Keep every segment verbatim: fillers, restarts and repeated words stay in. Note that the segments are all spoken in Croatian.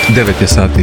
devet je sati.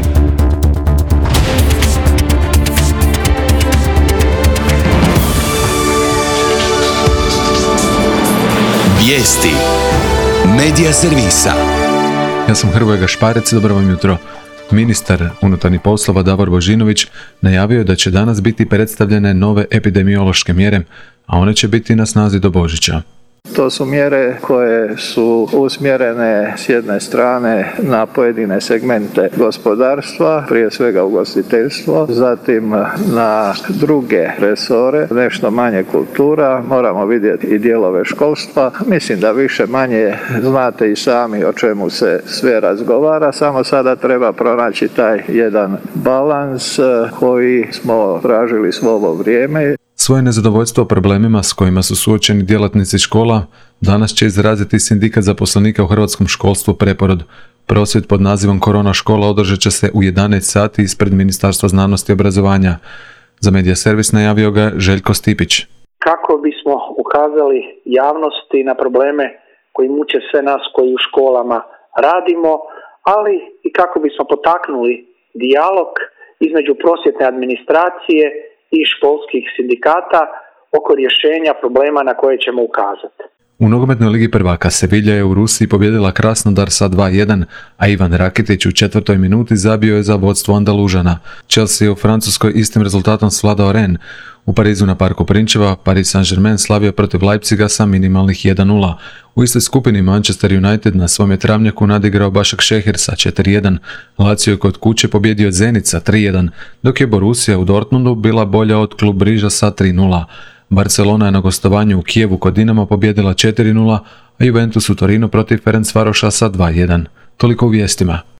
Vijesti Medija servisa. Ja sam Hrvoje Gašparec, dobro vam jutro. Ministar unutarnjih poslova Davor Božinović najavio je da će danas biti predstavljene nove epidemiološke mjere, a one će biti na snazi do Božića. To su mjere koje su usmjerene s jedne strane na pojedine segmente gospodarstva, prije svega ugostiteljstvo, zatim na druge resore, nešto manje kultura, moramo vidjeti i dijelove školstva. Mislim da više manje znate i sami o čemu se sve razgovara, samo sada treba pronaći taj jedan balans koji smo tražili svo ovo vrijeme. Svoje nezadovoljstvo problemima s kojima su suočeni djelatnici škola danas će izraziti Sindikat zaposlenika u hrvatskom školstvu Preporod. Prosvjed pod nazivom Korona škola održat će se u jedanaest sati ispred Ministarstva znanosti i obrazovanja. Za Medija servis najavio ga Željko Stipić. Kako bismo ukazali javnosti na probleme koji muče sve nas koji u školama radimo, ali i kako bismo potaknuli dijalog između prosvjetne administracije i školskih sindikata oko rješenja problema na koje ćemo ukazati. U nogometnoj ligi prvaka Sevilla je u Rusiji pobjedila Krasnodar sa dva jedan, a Ivan Rakitić u četvrtoj minuti zabio je za vodstvo Andalužana. Chelsea je u Francuskoj istim rezultatom svladao Rennes. U Parizu na Parku Prinčeva Paris Saint-Germain slavio protiv Leipziga sa minimalnih jedan nula. U istoj skupini Manchester United na svom je travnjaku nadigrao Başakšehir sa četiri jedan. Lazio je kod kuće pobjedio Zenit sa tri jedan, dok je Borussia u Dortmundu bila bolja od Klub Briža sa tri nula. Barcelona je na gostovanju u Kijevu kod Dinama pobjedila četiri nula, a Juventus u Torinu protiv Ferencvaroša sa dva jedan. Toliko u vijestima.